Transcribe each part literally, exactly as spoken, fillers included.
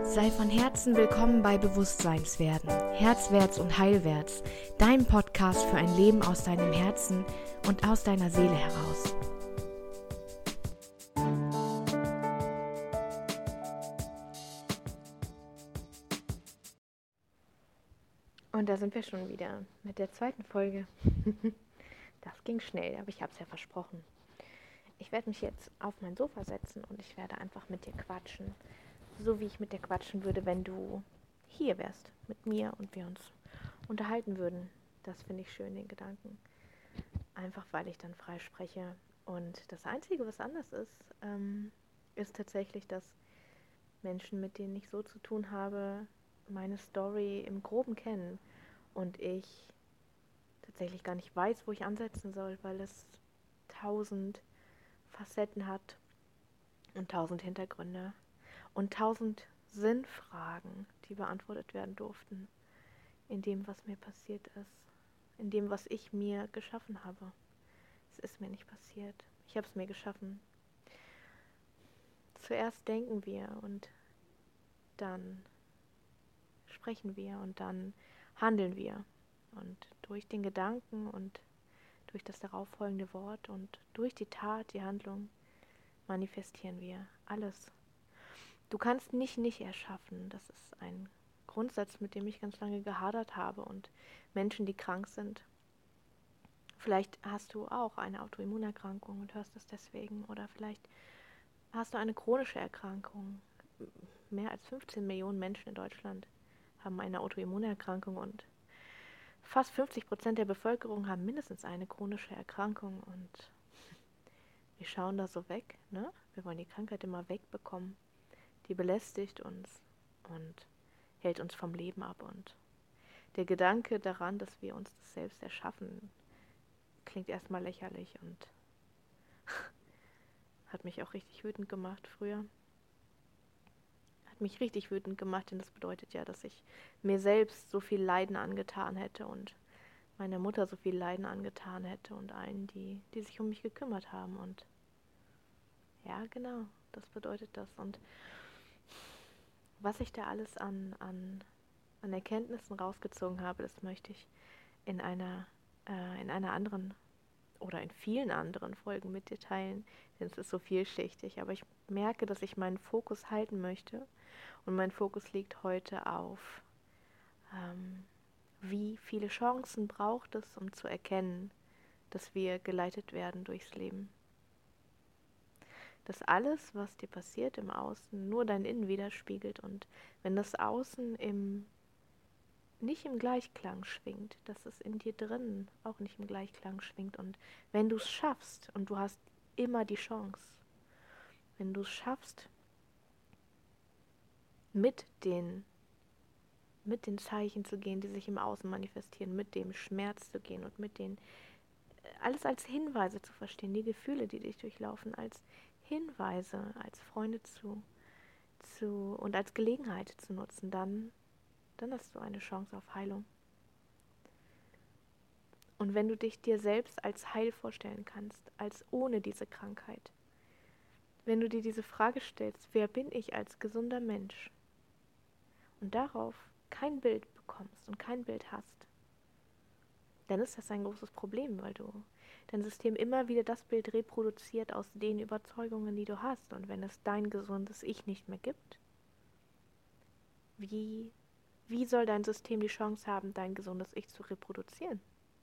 Sei von Herzen willkommen bei Bewusstseinswerden, Herzwärts und Heilwärts, dein Podcast für ein Leben aus deinem Herzen und aus deiner Seele heraus. Und da sind wir schon wieder mit der zweiten Folge. Das ging schnell, aber ich habe es ja versprochen. Ich werde mich jetzt auf mein Sofa setzen und ich werde einfach mit dir quatschen. So wie ich mit dir quatschen würde, wenn du hier wärst mit mir und wir uns unterhalten würden. Das finde ich schön, den Gedanken. Einfach weil ich dann frei spreche. Und das Einzige, was anders ist, ähm, ist tatsächlich, dass Menschen, mit denen ich so zu tun habe, meine Story im Groben kennen. Und ich tatsächlich gar nicht weiß, wo ich ansetzen soll, weil es tausend Facetten hat und tausend Hintergründe. Und tausend Sinnfragen, die beantwortet werden durften, in dem, was mir passiert ist, in dem, was ich mir geschaffen habe. Es ist mir nicht passiert. Ich habe es mir geschaffen. Zuerst denken wir und dann sprechen wir und dann handeln wir. Und durch den Gedanken und durch das darauffolgende Wort und durch die Tat, die Handlung, manifestieren wir alles. Du kannst nicht nicht erschaffen. Das ist ein Grundsatz, mit dem ich ganz lange gehadert habe. Und Menschen, die krank sind, vielleicht hast du auch eine Autoimmunerkrankung und hörst es deswegen. Oder vielleicht hast du eine chronische Erkrankung. Mehr als fünfzehn Millionen Menschen in Deutschland haben eine Autoimmunerkrankung und fast fünfzig Prozent der Bevölkerung haben mindestens eine chronische Erkrankung. Und wir schauen da so weg, ne? Wir wollen die Krankheit immer wegbekommen. Die belästigt uns und hält uns vom Leben ab. Und der Gedanke daran, dass wir uns das selbst erschaffen, klingt erstmal lächerlich und hat mich auch richtig wütend gemacht früher. Hat mich richtig wütend gemacht, denn das bedeutet ja, dass ich mir selbst so viel Leiden angetan hätte und meiner Mutter so viel Leiden angetan hätte und allen, die, die sich um mich gekümmert haben. Und ja, genau, das bedeutet das. Und was ich da alles an, an, an Erkenntnissen rausgezogen habe, das möchte ich in einer, äh, in einer anderen oder in vielen anderen Folgen mit dir teilen, denn es ist so vielschichtig. Aber ich merke, dass ich meinen Fokus halten möchte und mein Fokus liegt heute auf, ähm, wie viele Chancen braucht es, um zu erkennen, dass wir geleitet werden durchs Leben. Dass alles, was dir passiert im Außen, nur dein Innen widerspiegelt und wenn das Außen im, nicht im Gleichklang schwingt, dass es in dir drin auch nicht im Gleichklang schwingt und wenn du es schaffst, und du hast immer die Chance, wenn du es schaffst, mit den, mit den Zeichen zu gehen, die sich im Außen manifestieren, mit dem Schmerz zu gehen und mit den, alles als Hinweise zu verstehen, die Gefühle, die dich durchlaufen, als Hinweise, als Freunde zu, zu und als Gelegenheit zu nutzen, dann, dann hast du eine Chance auf Heilung. Und wenn du dich dir selbst als heil vorstellen kannst, als ohne diese Krankheit, wenn du dir diese Frage stellst, wer bin ich als gesunder Mensch, und darauf kein Bild bekommst und kein Bild hast, dann ist das ein großes Problem, weil du dein System immer wieder das Bild reproduziert aus den Überzeugungen, die du hast. Und wenn es dein gesundes Ich nicht mehr gibt, wie, wie soll dein System die Chance haben, dein gesundes Ich zu reproduzieren?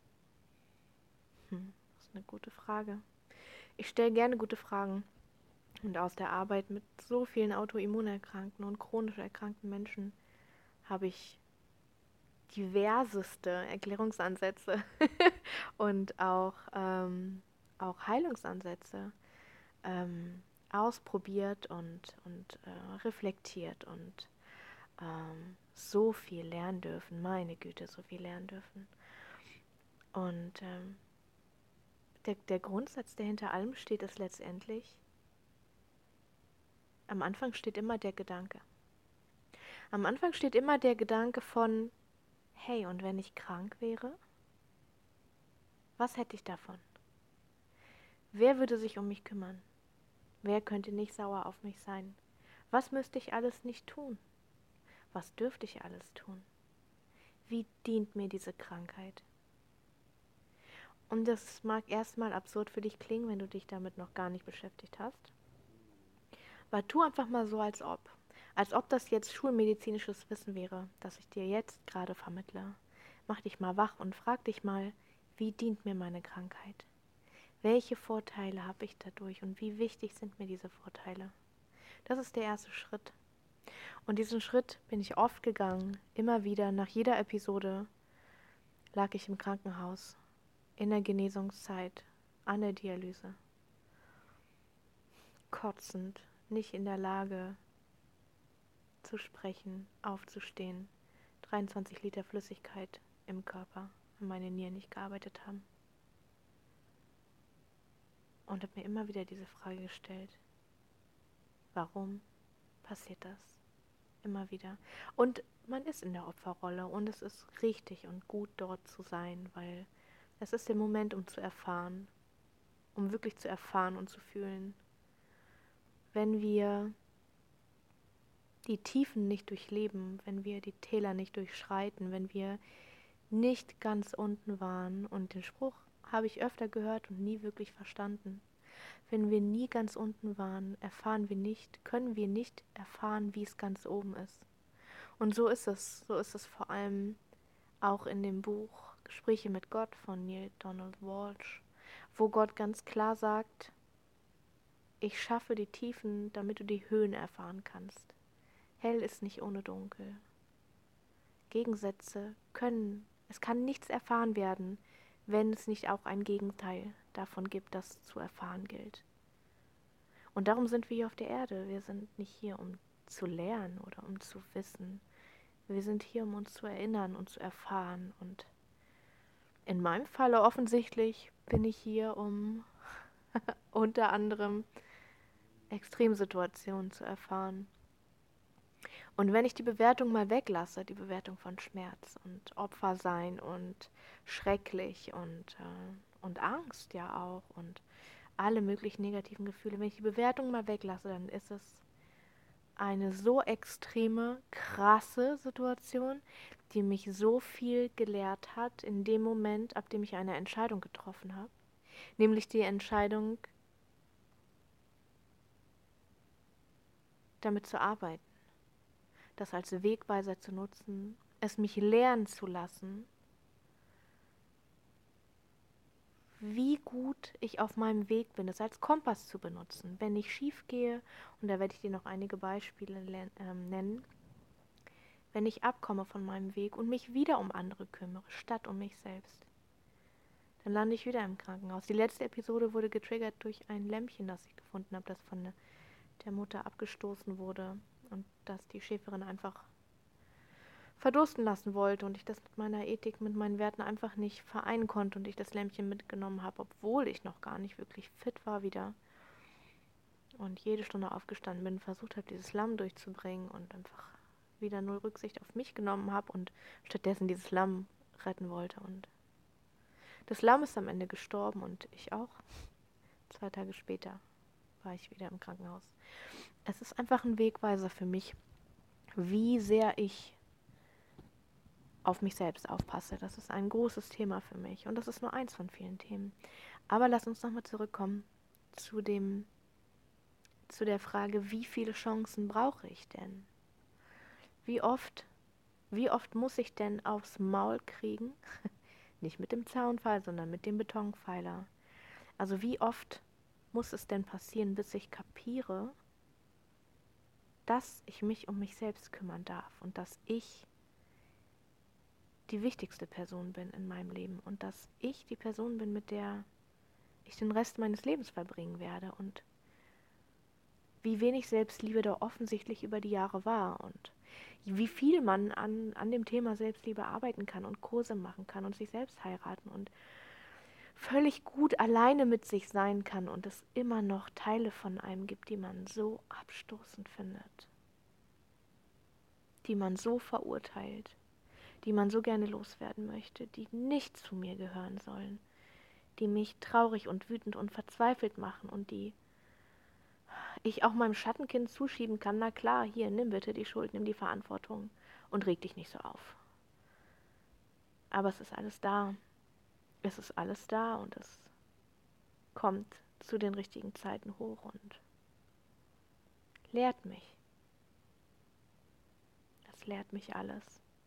Hm, das ist eine gute Frage. Ich stelle gerne gute Fragen. Und aus der Arbeit mit so vielen autoimmunerkrankten und chronisch erkrankten Menschen habe ich diverseste Erklärungsansätze und auch, ähm, auch Heilungsansätze ähm, ausprobiert und, und äh, reflektiert und ähm, so viel lernen dürfen, meine Güte, so viel lernen dürfen. Und ähm, der, der Grundsatz, der hinter allem steht, ist letztendlich, am Anfang steht immer der Gedanke. Am Anfang steht immer der Gedanke von, hey, und wenn ich krank wäre, was hätte ich davon? Wer würde sich um mich kümmern? Wer könnte nicht sauer auf mich sein? Was müsste ich alles nicht tun? Was dürfte ich alles tun? Wie dient mir diese Krankheit? Und das mag erstmal absurd für dich klingen, wenn du dich damit noch gar nicht beschäftigt hast. Aber tu einfach mal so, als ob. Als ob das jetzt schulmedizinisches Wissen wäre, das ich dir jetzt gerade vermittle. Mach dich mal wach und frag dich mal, wie dient mir meine Krankheit? Welche Vorteile habe ich dadurch und wie wichtig sind mir diese Vorteile? Das ist der erste Schritt. Und diesen Schritt bin ich oft gegangen, immer wieder, nach jeder Episode lag ich im Krankenhaus, in der Genesungszeit, an der Dialyse, kotzend, nicht in der Lage zu sprechen, aufzustehen, dreiundzwanzig Liter Flüssigkeit im Körper, weil meine Nieren nicht gearbeitet haben. Und habe mir immer wieder diese Frage gestellt, warum passiert das? Immer wieder. Und man ist in der Opferrolle und es ist richtig und gut, dort zu sein, weil es ist der Moment, um zu erfahren, um wirklich zu erfahren und zu fühlen. Wenn wir die Tiefen nicht durchleben, wenn wir die Täler nicht durchschreiten, wenn wir nicht ganz unten waren, und den Spruch habe ich öfter gehört und nie wirklich verstanden. Wenn wir nie ganz unten waren, erfahren wir nicht, können wir nicht erfahren, wie es ganz oben ist. Und so ist es, so ist es vor allem auch in dem Buch Gespräche mit Gott von Neil Donald Walsch, wo Gott ganz klar sagt, ich schaffe die Tiefen, damit du die Höhen erfahren kannst. Hell ist nicht ohne Dunkel. Gegensätze können, es kann nichts erfahren werden, wenn es nicht auch ein Gegenteil davon gibt, das zu erfahren gilt. Und darum sind wir hier auf der Erde. Wir sind nicht hier, um zu lernen oder um zu wissen. Wir sind hier, um uns zu erinnern und zu erfahren. Und in meinem Falle offensichtlich bin ich hier, um unter anderem Extremsituationen zu erfahren. Und wenn ich die Bewertung mal weglasse, die Bewertung von Schmerz und Opfersein und schrecklich und, äh, und Angst ja auch und alle möglichen negativen Gefühle, wenn ich die Bewertung mal weglasse, dann ist es eine so extreme, krasse Situation, die mich so viel gelehrt hat in dem Moment, ab dem ich eine Entscheidung getroffen habe. Nämlich die Entscheidung, damit zu arbeiten, das als Wegweiser zu nutzen, es mich lernen zu lassen, wie gut ich auf meinem Weg bin, es als Kompass zu benutzen. Wenn ich schief gehe, und da werde ich dir noch einige Beispiele äh, nennen, wenn ich abkomme von meinem Weg und mich wieder um andere kümmere, statt um mich selbst, dann lande ich wieder im Krankenhaus. Die letzte Episode wurde getriggert durch ein Lämmchen, das ich gefunden habe, das von der Mutter abgestoßen wurde und das die Schäferin einfach verdursten lassen wollte und ich das mit meiner Ethik, mit meinen Werten einfach nicht vereinen konnte und ich das Lämmchen mitgenommen habe, obwohl ich noch gar nicht wirklich fit war wieder und jede Stunde aufgestanden bin, versucht habe, dieses Lamm durchzubringen und einfach wieder null Rücksicht auf mich genommen habe und stattdessen dieses Lamm retten wollte. Und das Lamm ist am Ende gestorben und ich auch. Zwei Tage später war ich wieder im Krankenhaus. Es ist einfach ein Wegweiser für mich, wie sehr ich auf mich selbst aufpasse. Das ist ein großes Thema für mich und das ist nur eins von vielen Themen. Aber lass uns nochmal zurückkommen zu dem, zu der Frage, wie viele Chancen brauche ich denn? Wie oft, wie oft muss ich denn aufs Maul kriegen? Nicht mit dem Zaunpfeil, sondern mit dem Betonpfeiler. Also wie oft muss es denn passieren, bis ich kapiere, dass ich mich um mich selbst kümmern darf und dass ich die wichtigste Person bin in meinem Leben und dass ich die Person bin, mit der ich den Rest meines Lebens verbringen werde und wie wenig Selbstliebe da offensichtlich über die Jahre war und wie viel man an, an dem Thema Selbstliebe arbeiten kann und Kurse machen kann und sich selbst heiraten und völlig gut alleine mit sich sein kann und es immer noch Teile von einem gibt, die man so abstoßend findet, die man so verurteilt, die man so gerne loswerden möchte, die nicht zu mir gehören sollen, die mich traurig und wütend und verzweifelt machen und die ich auch meinem Schattenkind zuschieben kann, na klar, hier, nimm bitte die Schuld, nimm die Verantwortung. und reg dich nicht so auf. Aber es ist alles da. Es ist alles da und es kommt zu den richtigen Zeiten hoch und lehrt mich. Es lehrt mich alles.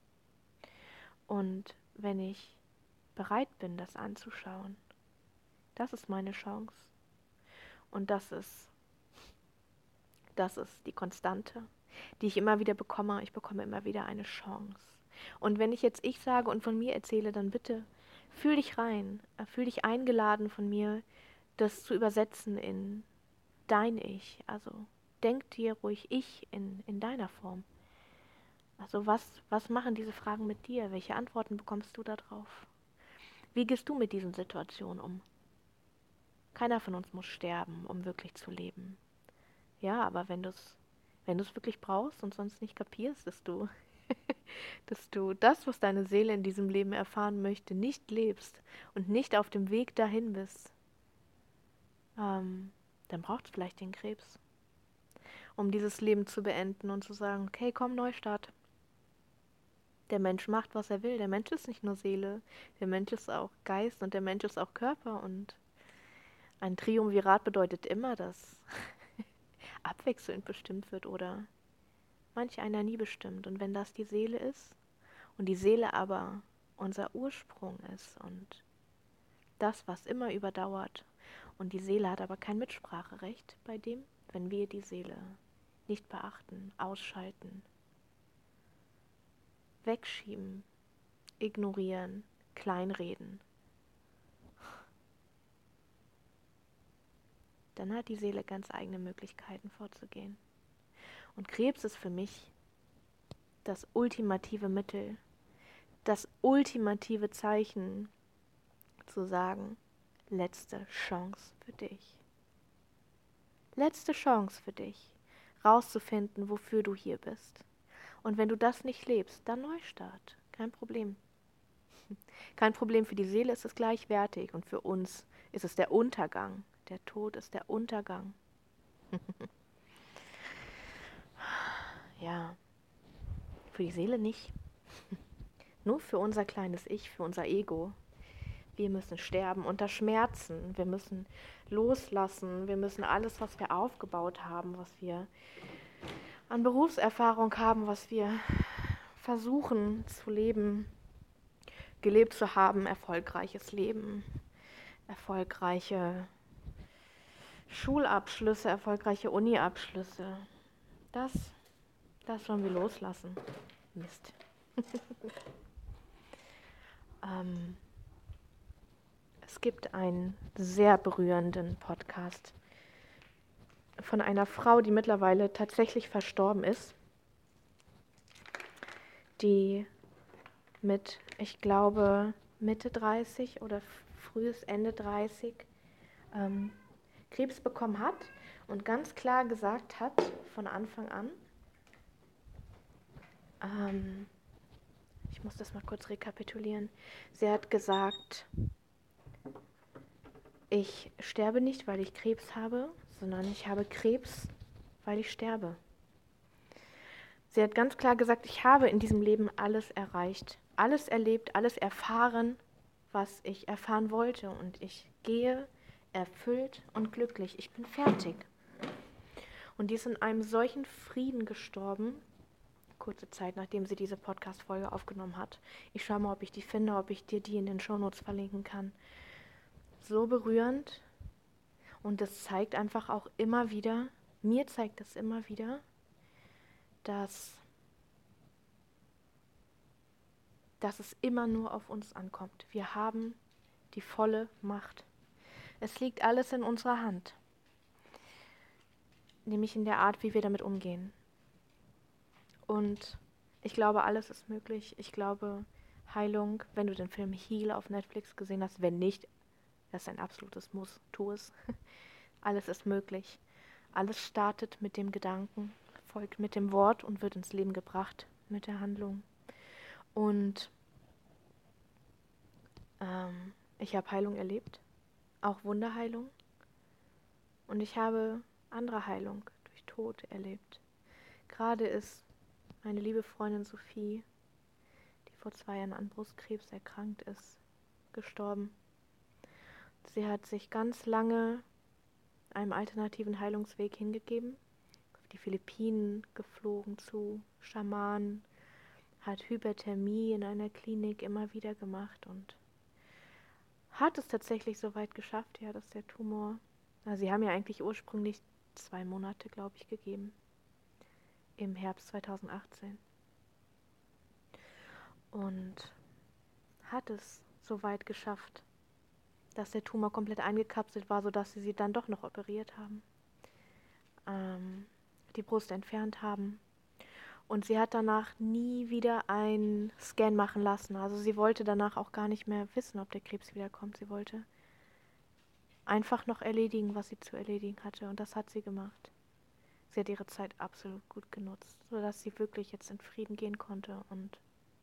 Und wenn ich bereit bin, das anzuschauen, das ist meine Chance. Und das ist, das ist die Konstante, die ich immer wieder bekomme. Ich bekomme immer wieder eine Chance. Und wenn ich jetzt ich sage und von mir erzähle, dann bitte fühl dich rein, fühl dich eingeladen von mir, das zu übersetzen in dein Ich. Also denk dir ruhig ich in, in deiner Form. Also was, was machen diese Fragen mit dir? Welche Antworten bekommst du darauf? Wie gehst du mit diesen Situationen um? Keiner von uns muss sterben, um wirklich zu leben. Ja, aber wenn du es wenn du es wirklich brauchst und sonst nicht kapierst, dass du, dass du das, was deine Seele in diesem Leben erfahren möchte, nicht lebst und nicht auf dem Weg dahin bist, ähm, dann braucht es vielleicht den Krebs, um dieses Leben zu beenden und zu sagen, okay, komm, Neustart. Der Mensch macht, was er will. Der Mensch ist nicht nur Seele, der Mensch ist auch Geist und der Mensch ist auch Körper. Und ein Triumvirat bedeutet immer, dass abwechselnd bestimmt wird oder manch einer nie bestimmt. Und wenn das die Seele ist und die Seele aber unser Ursprung ist und das, was immer überdauert, und die Seele hat aber kein Mitspracherecht bei dem, wenn wir die Seele nicht beachten, ausschalten, wegschieben, ignorieren, kleinreden, dann hat die Seele ganz eigene Möglichkeiten vorzugehen. Und Krebs ist für mich das ultimative Mittel, das ultimative Zeichen, zu sagen, letzte Chance für dich. Letzte Chance für dich, rauszufinden, wofür du hier bist. Und wenn du das nicht lebst, dann Neustart. Kein Problem. Kein Problem, für die Seele ist es gleichwertig und für uns ist es der Untergang. Der Tod ist der Untergang. Ja, für die Seele nicht. Nur für unser kleines Ich, für unser Ego. Wir müssen sterben unter Schmerzen. Wir müssen loslassen. Wir müssen alles, was wir aufgebaut haben, was wir an Berufserfahrung haben, was wir versuchen zu leben, gelebt zu haben, erfolgreiches Leben, erfolgreiche Schulabschlüsse, erfolgreiche Uni-Abschlüsse. Das, das sollen wir loslassen. Mist. ähm, es gibt einen sehr berührenden Podcast von einer Frau, die mittlerweile tatsächlich verstorben ist, die mit, ich glaube, Mitte dreißig oder frühes Ende dreißig ähm, Krebs bekommen hat und ganz klar gesagt hat, von Anfang an, ähm, ich muss das mal kurz rekapitulieren, sie hat gesagt, ich sterbe nicht, weil ich Krebs habe, sondern ich habe Krebs, weil ich sterbe. Sie hat ganz klar gesagt, ich habe in diesem Leben alles erreicht, alles erlebt, alles erfahren, was ich erfahren wollte. Und ich gehe erfüllt und glücklich. Ich bin fertig. Und die ist in einem solchen Frieden gestorben, kurze Zeit nachdem sie diese Podcast-Folge aufgenommen hat. Ich schaue mal, ob ich die finde, ob ich dir die in den Shownotes verlinken kann. So berührend. Und das zeigt einfach auch immer wieder, mir zeigt es immer wieder, dass, dass es immer nur auf uns ankommt. Wir haben die volle Macht. Es liegt alles in unserer Hand, nämlich in der Art, wie wir damit umgehen. Und ich glaube, alles ist möglich. Ich glaube, Heilung, wenn du den Film Heal auf Netflix gesehen hast, wenn nicht, das ist ein absolutes Muss, tu es. Alles ist möglich. Alles startet mit dem Gedanken, folgt mit dem Wort und wird ins Leben gebracht mit der Handlung. Und ähm, ich habe Heilung erlebt, auch Wunderheilung. Und ich habe andere Heilung durch Tod erlebt. Gerade ist meine liebe Freundin Sophie, die vor zwei Jahren an Brustkrebs erkrankt ist, gestorben. Sie hat sich ganz lange einem alternativen Heilungsweg hingegeben, auf die Philippinen geflogen zu Schamanen, hat Hyperthermie in einer Klinik immer wieder gemacht und hat es tatsächlich so weit geschafft, ja, dass der Tumor, also sie haben ja eigentlich ursprünglich zwei Monate, glaube ich, gegeben, im Herbst zweitausendachtzehn. Und hat es so weit geschafft, dass der Tumor komplett eingekapselt war, sodass sie sie dann doch noch operiert haben, ähm, die Brust entfernt haben. Und sie hat danach nie wieder einen Scan machen lassen. Also sie wollte danach auch gar nicht mehr wissen, ob der Krebs wiederkommt. Sie wollte einfach noch erledigen, was sie zu erledigen hatte. Und das hat sie gemacht. Sie hat ihre Zeit absolut gut genutzt, sodass sie wirklich jetzt in Frieden gehen konnte. Und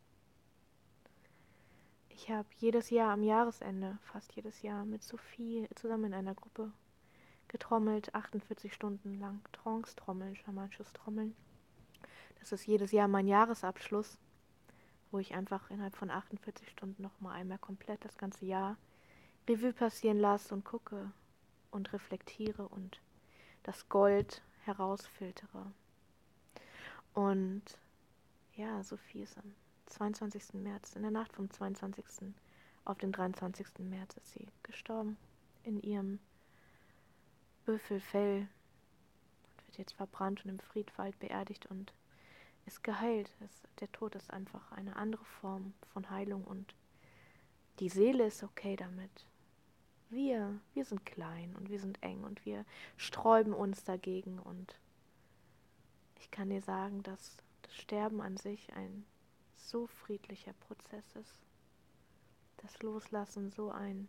ich habe jedes Jahr am Jahresende, fast jedes Jahr, mit Sophie zusammen in einer Gruppe getrommelt, achtundvierzig Stunden lang Trance-Trommeln, schamanisches Trommeln. Das ist jedes Jahr mein Jahresabschluss, wo ich einfach innerhalb von achtundvierzig Stunden nochmal einmal komplett das ganze Jahr Revue passieren lasse und gucke und reflektiere und das Gold herausfiltere. Und ja, Sophie ist am zweiundzwanzigsten März, in der Nacht vom zweiundzwanzigsten auf den dreiundzwanzigsten März ist sie gestorben in ihrem Büffelfell und wird jetzt verbrannt und im Friedwald beerdigt und ist geheilt. Es, der Tod ist einfach eine andere Form von Heilung und die Seele ist okay damit. Wir, wir sind klein und wir sind eng und wir sträuben uns dagegen und ich kann dir sagen, dass das Sterben an sich ein so friedlicher Prozess ist. Das Loslassen so ein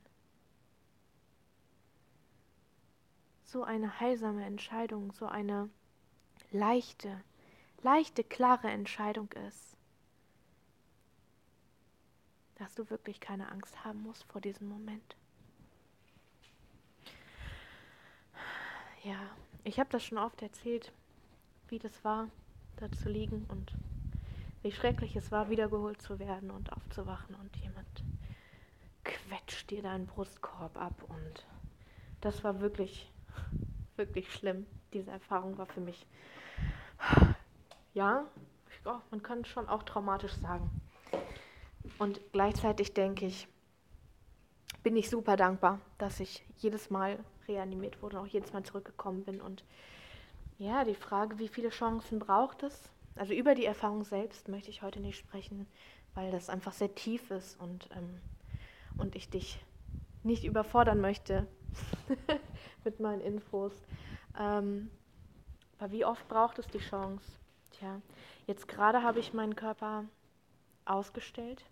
so eine heilsame Entscheidung, so eine leichte, leichte, klare Entscheidung ist, dass du wirklich keine Angst haben musst vor diesem Moment. Ja, ich habe das schon oft erzählt, wie das war, da zu liegen und wie schrecklich es war, wiedergeholt zu werden und aufzuwachen und jemand quetscht dir deinen Brustkorb ab und das war wirklich, wirklich schlimm. Diese Erfahrung war für mich, ja, ich, oh, man kann schon auch traumatisch sagen. Und gleichzeitig denke ich, bin ich super dankbar, dass ich jedes Mal reanimiert wurde und auch jedes Mal zurückgekommen bin. Und ja, die Frage, wie viele Chancen braucht es? Also über die Erfahrung selbst möchte ich heute nicht sprechen, weil das einfach sehr tief ist und, ähm, und ich dich nicht überfordern möchte mit meinen Infos. Ähm, aber wie oft braucht es die Chance? Tja, jetzt gerade habe ich meinen Körper ausgestellt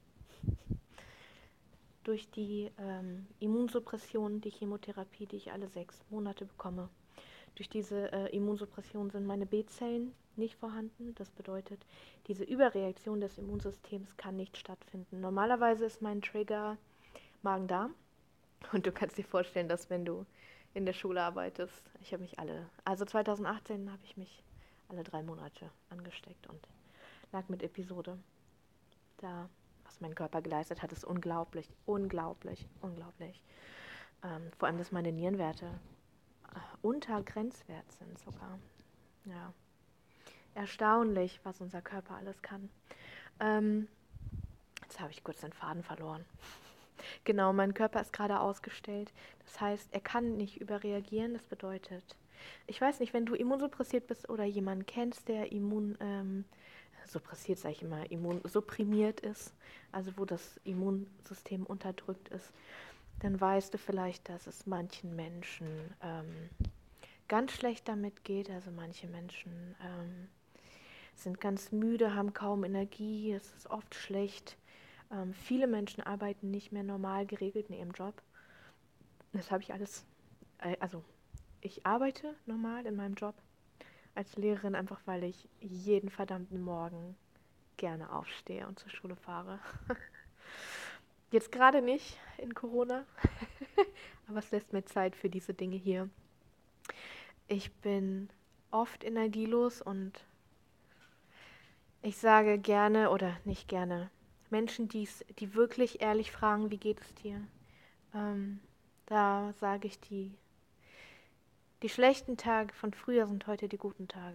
durch die ähm, Immunsuppression, die Chemotherapie, die ich alle sechs Monate bekomme. Durch diese äh, Immunsuppression sind meine B-Zellen nicht vorhanden. Das bedeutet, diese Überreaktion des Immunsystems kann nicht stattfinden. Normalerweise ist mein Trigger Magen-Darm. Und du kannst dir vorstellen, dass wenn du in der Schule arbeitest, ich habe mich alle, also zweitausendachtzehn habe ich mich alle drei Monate angesteckt und lag mit Episode da. Was mein Körper geleistet hat, ist unglaublich, unglaublich, unglaublich. Ähm, vor allem, dass meine Nierenwerte äh, unter Grenzwert sind sogar. Ja, erstaunlich, was unser Körper alles kann. Ähm, jetzt habe ich kurz den Faden verloren. Genau, mein Körper ist gerade ausgestellt. Das heißt, er kann nicht überreagieren. Das bedeutet, ich weiß nicht, wenn du immunsuppressiert bist oder jemanden kennst, der immun, ähm, suppressiert, sage ich immer, immunsupprimiert ist, also wo das Immunsystem unterdrückt ist, dann weißt du vielleicht, dass es manchen Menschen ähm, ganz schlecht damit geht. Also manche Menschen ähm, sind ganz müde, haben kaum Energie, es ist oft schlecht. Ähm, viele Menschen arbeiten nicht mehr normal geregelt in ihrem Job. Das habe ich alles, äh, also ich arbeite normal in meinem Job als Lehrerin, einfach weil ich jeden verdammten Morgen gerne aufstehe und zur Schule fahre. Jetzt gerade nicht in Corona, aber es lässt mir Zeit für diese Dinge hier. Ich bin oft energielos und Ich sage gerne oder nicht gerne, Menschen, die's, die wirklich ehrlich fragen, wie geht es dir? Ähm, da sage ich, die, die schlechten Tage von früher sind heute die guten Tage.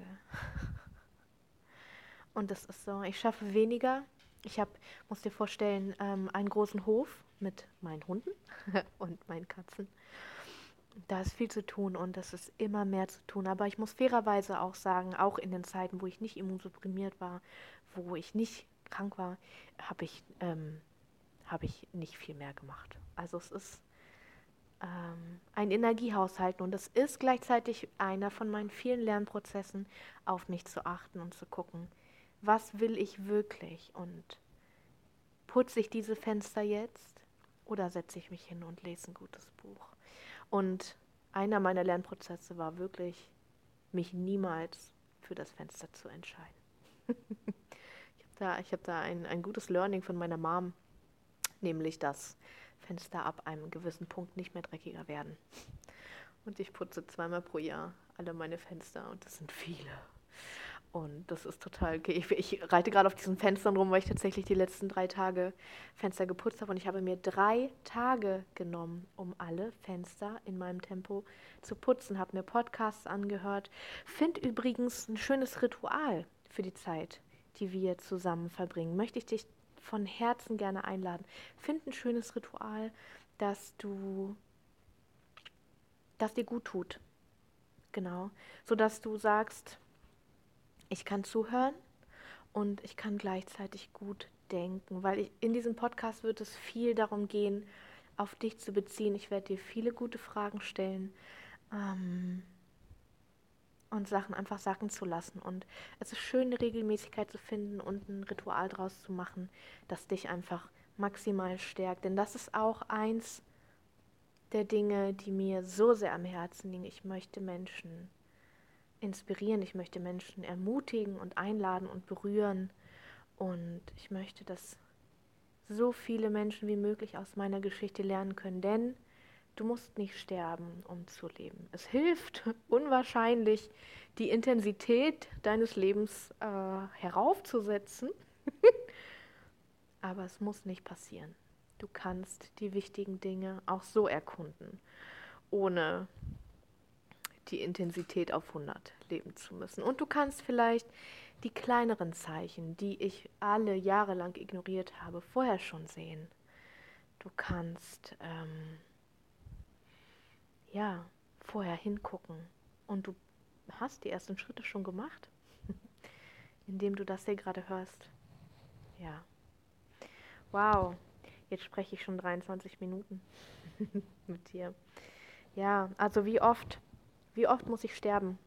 Und das ist so. Ich schaffe weniger. Ich habe, muss dir vorstellen, ähm, einen großen Hof mit meinen Hunden und meinen Katzen. Da ist viel zu tun und es ist immer mehr zu tun. Aber ich muss fairerweise auch sagen, auch in den Zeiten, wo ich nicht immunsupprimiert war, wo ich nicht krank war, habe ich, ähm, habe ich nicht viel mehr gemacht. Also es ist ähm, ein Energiehaushalten und es ist gleichzeitig einer von meinen vielen Lernprozessen, auf mich zu achten und zu gucken, was will ich wirklich und putze ich diese Fenster jetzt oder setze ich mich hin und lese ein gutes Buch? Und einer meiner Lernprozesse war wirklich, mich niemals für das Fenster zu entscheiden. Ich habe da, ich hab da ein, ein gutes Learning von meiner Mom, nämlich dass Fenster ab einem gewissen Punkt nicht mehr dreckiger werden. Und ich putze zweimal pro Jahr alle meine Fenster und das sind viele. Und das ist total okay. Ich, ich reite gerade auf diesen Fenstern rum, weil ich tatsächlich die letzten drei Tage Fenster geputzt habe. Und ich habe mir drei Tage genommen, um alle Fenster in meinem Tempo zu putzen. Habe mir Podcasts angehört. Finde übrigens ein schönes Ritual für die Zeit, die wir zusammen verbringen. Möchte ich dich von Herzen gerne einladen. Find ein schönes Ritual, das du, das dir gut tut. Genau. Sodass du sagst, ich kann zuhören und ich kann gleichzeitig gut denken, weil ich, in diesem Podcast wird es viel darum gehen, auf dich zu beziehen. Ich werde dir viele gute Fragen stellen ähm, und Sachen einfach sacken zu lassen. Und es ist schön, eine Regelmäßigkeit zu finden und ein Ritual draus zu machen, das dich einfach maximal stärkt. Denn das ist auch eins der Dinge, die mir so sehr am Herzen liegen. Ich möchte Menschen inspirieren, ich möchte Menschen ermutigen und einladen und berühren. Und ich möchte, dass so viele Menschen wie möglich aus meiner Geschichte lernen können, denn du musst nicht sterben, um zu leben. Es hilft unwahrscheinlich, die Intensität deines Lebens äh, heraufzusetzen, aber es muss nicht passieren. Du kannst die wichtigen Dinge auch so erkunden, ohne die Intensität auf hundert leben zu müssen. Und du kannst vielleicht die kleineren Zeichen, die ich alle Jahre lang ignoriert habe, vorher schon sehen. Du kannst ähm, ja vorher hingucken und du hast die ersten Schritte schon gemacht, indem du das hier gerade hörst. Ja, wow, jetzt spreche ich schon dreiundzwanzig Minuten mit dir. Ja, also wie oft, wie oft muss ich sterben,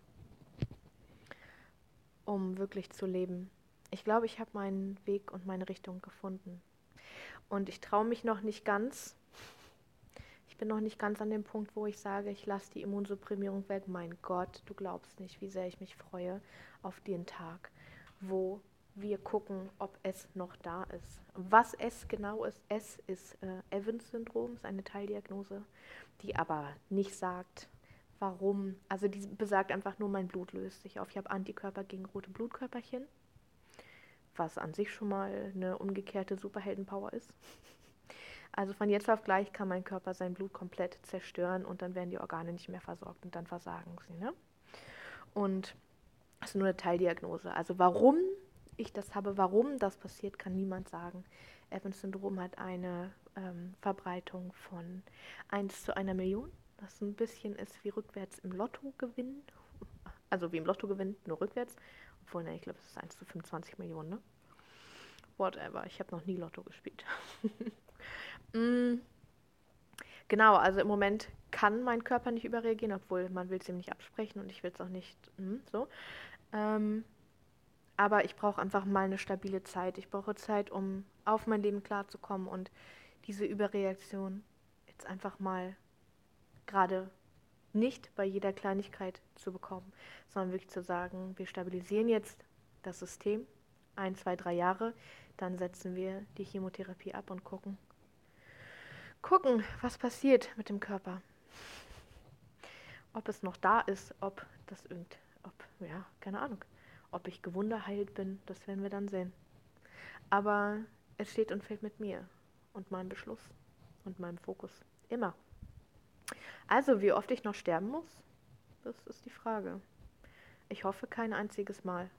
um wirklich zu leben? Ich glaube, ich habe meinen Weg und meine Richtung gefunden. Und ich traue mich noch nicht ganz. Ich bin noch nicht ganz an dem Punkt, wo ich sage, ich lasse die Immunsupprimierung weg. Mein Gott, du glaubst nicht, wie sehr ich mich freue auf den Tag, wo wir gucken, ob es noch da ist. Was es genau ist, es ist äh, Evans-Syndrom, ist eine Teildiagnose, die aber nicht sagt, warum. Also die besagt einfach nur, mein Blut löst sich auf. Ich habe Antikörper gegen rote Blutkörperchen, was an sich schon mal eine umgekehrte Superheldenpower ist. Also von jetzt auf gleich kann mein Körper sein Blut komplett zerstören und dann werden die Organe nicht mehr versorgt und dann versagen sie. Ne? Und das ist nur eine Teildiagnose. Also warum ich das habe, warum das passiert, kann niemand sagen. Evans-Syndrom hat eine ähm, Verbreitung von eins zu einer Million. Das ein bisschen ist wie rückwärts im Lotto gewinnen. Also wie im Lotto gewinnen, nur rückwärts. Obwohl, ne, ich glaube, es ist eins zu fünfundzwanzig Millionen. Ne? Whatever, ich habe noch nie Lotto gespielt. mm. Genau, also im Moment kann mein Körper nicht überreagieren, obwohl man will es ihm nicht absprechen und ich will es auch nicht mh, so. Ähm, aber ich brauche einfach mal eine stabile Zeit. Ich brauche Zeit, um auf mein Leben klarzukommen und diese Überreaktion jetzt einfach mal gerade nicht bei jeder Kleinigkeit zu bekommen, sondern wirklich zu sagen, wir stabilisieren jetzt das System, ein, zwei, drei Jahre, dann setzen wir die Chemotherapie ab und gucken, gucken, was passiert mit dem Körper. Ob es noch da ist, ob das irgend, ob, ja, keine Ahnung, Ob ich gewunderheilt bin, das werden wir dann sehen. Aber es steht und fällt mit mir und meinem Beschluss und meinem Fokus. Immer. Also, wie oft ich noch sterben muss, das ist die Frage. Ich hoffe kein einziges Mal.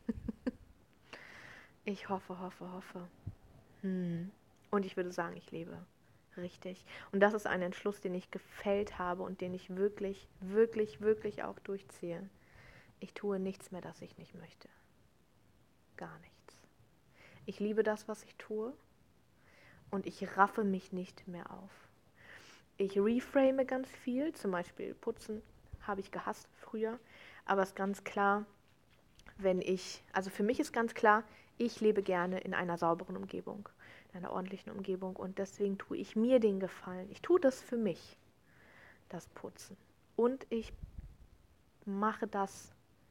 Ich hoffe, hoffe, hoffe. Hm. Und ich würde sagen, ich lebe richtig. Und das ist ein Entschluss, den ich gefällt habe und den ich wirklich, wirklich, wirklich auch durchziehe. Ich tue nichts mehr, das ich nicht möchte. Gar nichts. Ich liebe das, was ich tue und ich raffe mich nicht mehr auf. Ich reframe ganz viel, zum Beispiel Putzen habe ich gehasst früher, aber es ist ganz klar, wenn ich, also für mich ist ganz klar, ich lebe gerne in einer sauberen Umgebung, in einer ordentlichen Umgebung und deswegen tue ich mir den Gefallen. Ich tue das für mich, das Putzen. Und ich mache das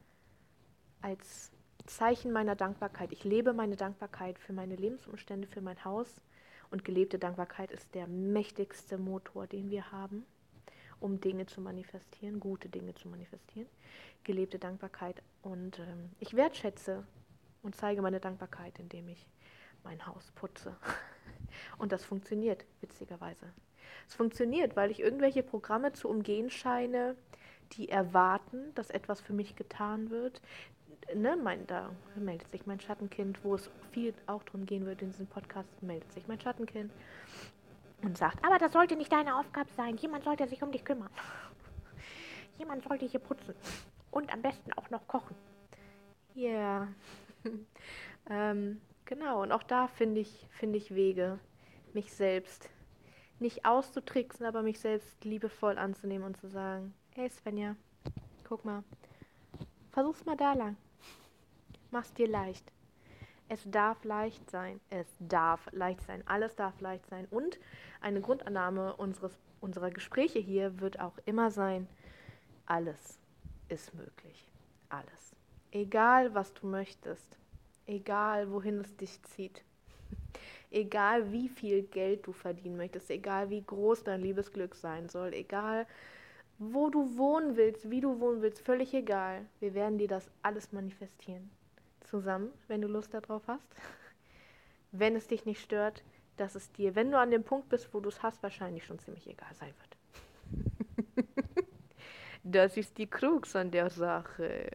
als Zeichen meiner Dankbarkeit. Ich lebe meine Dankbarkeit für meine Lebensumstände, für mein Haus. Und gelebte Dankbarkeit ist der mächtigste Motor, den wir haben, um Dinge zu manifestieren, gute Dinge zu manifestieren. Gelebte Dankbarkeit. Und ähm, ich wertschätze und zeige meine Dankbarkeit, indem ich mein Haus putze. Und das funktioniert, witzigerweise. Es funktioniert, weil ich irgendwelche Programme zu umgehen scheine, die erwarten, dass etwas für mich getan wird. Ne, mein, da meldet sich mein Schattenkind, wo es viel auch darum gehen wird in diesem Podcast, meldet sich mein Schattenkind und sagt, aber das sollte nicht deine Aufgabe sein, jemand sollte sich um dich kümmern. Jemand sollte hier putzen und am besten auch noch kochen. Ja, yeah. ähm, genau, und auch da finde ich, finde ich Wege, mich selbst nicht auszutricksen, aber mich selbst liebevoll anzunehmen und zu sagen, hey Svenja, guck mal, versuch's mal da lang. Mach's dir leicht. Es darf leicht sein. Es darf leicht sein. Alles darf leicht sein. Und eine Grundannahme unseres, unserer Gespräche hier wird auch immer sein, alles ist möglich. Alles. Egal, was du möchtest. Egal, wohin es dich zieht. Egal, wie viel Geld du verdienen möchtest. Egal, wie groß dein Liebesglück sein soll. Egal, wo du wohnen willst, wie du wohnen willst. Völlig egal. Wir werden dir das alles manifestieren. Zusammen, wenn du Lust darauf hast. Wenn es dich nicht stört, dass es dir, wenn du an dem Punkt bist, wo du es hast, wahrscheinlich schon ziemlich egal sein wird. Das ist die Krux an der Sache.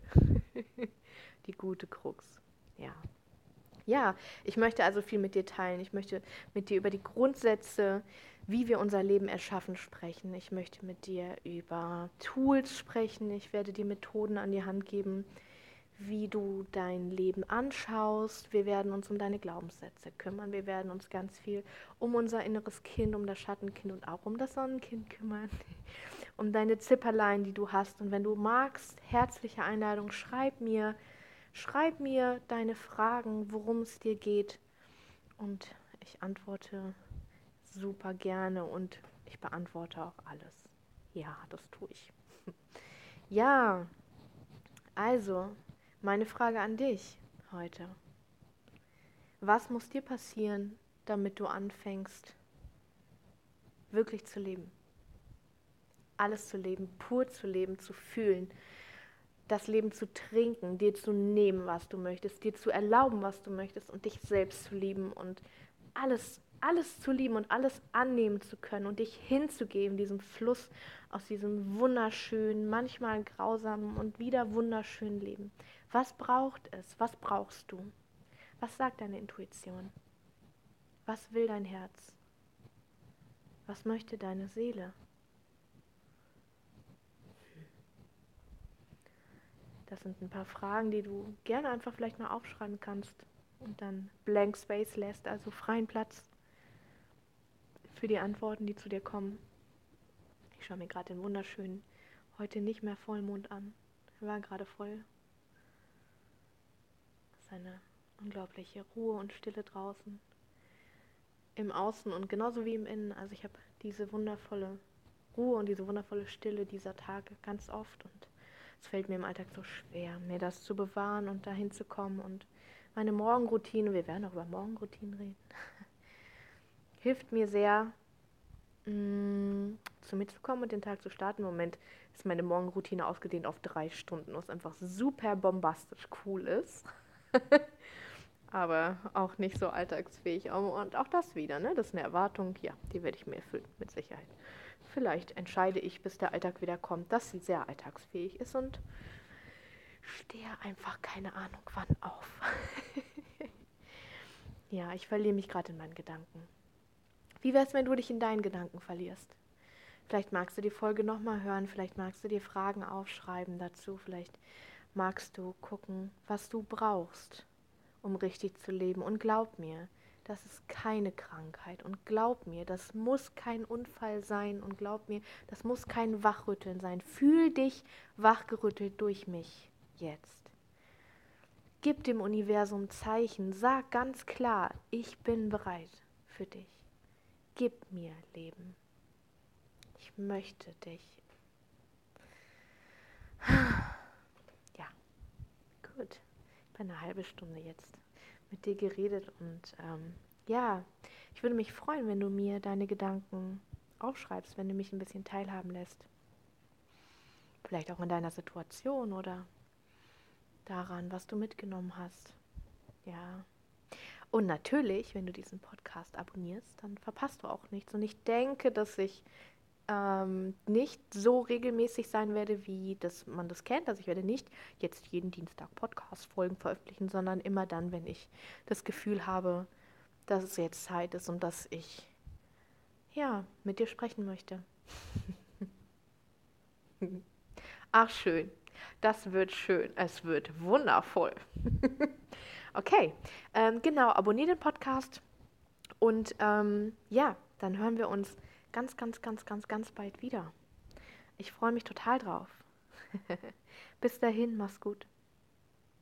Die gute Krux. Ja. Ja, ich möchte also viel mit dir teilen. Ich möchte mit dir über die Grundsätze, wie wir unser Leben erschaffen, sprechen. Ich möchte mit dir über Tools sprechen. Ich werde dir Methoden an die Hand geben, wie du dein Leben anschaust. Wir werden uns um deine Glaubenssätze kümmern. Wir werden uns ganz viel um unser inneres Kind, um das Schattenkind und auch um das Sonnenkind kümmern. Um deine Zipperlein, die du hast. Und wenn du magst, herzliche Einladung, schreib mir, schreib mir deine Fragen, worum es dir geht. Und ich antworte super gerne und ich beantworte auch alles. Ja, das tue ich. Ja, also, meine Frage an dich heute. Was muss dir passieren, damit du anfängst, wirklich zu leben? Alles zu leben, pur zu leben, zu fühlen, das Leben zu trinken, dir zu nehmen, was du möchtest, dir zu erlauben, was du möchtest und dich selbst zu lieben und alles, alles zu lieben und alles annehmen zu können und dich hinzugeben, diesem Fluss aus diesem wunderschönen, manchmal grausamen und wieder wunderschönen Leben. Was braucht es? Was brauchst du? Was sagt deine Intuition? Was will dein Herz? Was möchte deine Seele? Das sind ein paar Fragen, die du gerne einfach vielleicht mal aufschreiben kannst und dann Blank Space lässt, also freien Platz für die Antworten, die zu dir kommen. Ich schaue mir gerade den wunderschönen, heute nicht mehr Vollmond an. Er war gerade voll. Es ist eine unglaubliche Ruhe und Stille draußen. Im Außen und genauso wie im Innen. Also ich habe diese wundervolle Ruhe und diese wundervolle Stille dieser Tage ganz oft und es fällt mir im Alltag so schwer, mir das zu bewahren und dahin zu kommen und meine Morgenroutine, wir werden auch über Morgenroutinen reden, hilft mir sehr, Mm, zu mir zu kommen und den Tag zu starten. Im Moment ist meine Morgenroutine ausgedehnt auf drei Stunden, was einfach super bombastisch cool ist. Aber auch nicht so alltagsfähig. Und auch das wieder, ne? Das ist eine Erwartung, ja, die werde ich mir erfüllen, mit Sicherheit. Vielleicht entscheide ich, bis der Alltag wieder kommt, dass sie sehr alltagsfähig ist und stehe einfach keine Ahnung wann auf. Ja, ich verliere mich gerade in meinen Gedanken. Wie wär's, wenn du dich in deinen Gedanken verlierst? Vielleicht magst du die Folge nochmal hören, vielleicht magst du dir Fragen aufschreiben dazu, vielleicht magst du gucken, was du brauchst, um richtig zu leben. Und glaub mir, das ist keine Krankheit. Und glaub mir, das muss kein Unfall sein. Und glaub mir, das muss kein Wachrütteln sein. Fühl dich wachgerüttelt durch mich jetzt. Gib dem Universum Zeichen. Sag ganz klar, ich bin bereit für dich. Gib mir Leben. Ich möchte dich. Ja, gut. Ich habe eine halbe Stunde jetzt mit dir geredet und ähm, ja, ich würde mich freuen, wenn du mir deine Gedanken aufschreibst, wenn du mich ein bisschen teilhaben lässt. Vielleicht auch in deiner Situation oder daran, was du mitgenommen hast. Ja. Und natürlich, wenn du diesen Podcast abonnierst, dann verpasst du auch nichts. Und ich denke, dass ich ähm, nicht so regelmäßig sein werde, wie das, man das kennt. Also ich werde nicht jetzt jeden Dienstag Podcast-Folgen veröffentlichen, sondern immer dann, wenn ich das Gefühl habe, dass es jetzt Zeit ist und dass ich ja mit dir sprechen möchte. Ach schön, das wird schön. Es wird wundervoll. Okay, ähm, genau, abonniere den Podcast und ähm, ja, dann hören wir uns ganz, ganz, ganz, ganz, ganz bald wieder. Ich freue mich total drauf. Bis dahin, mach's gut.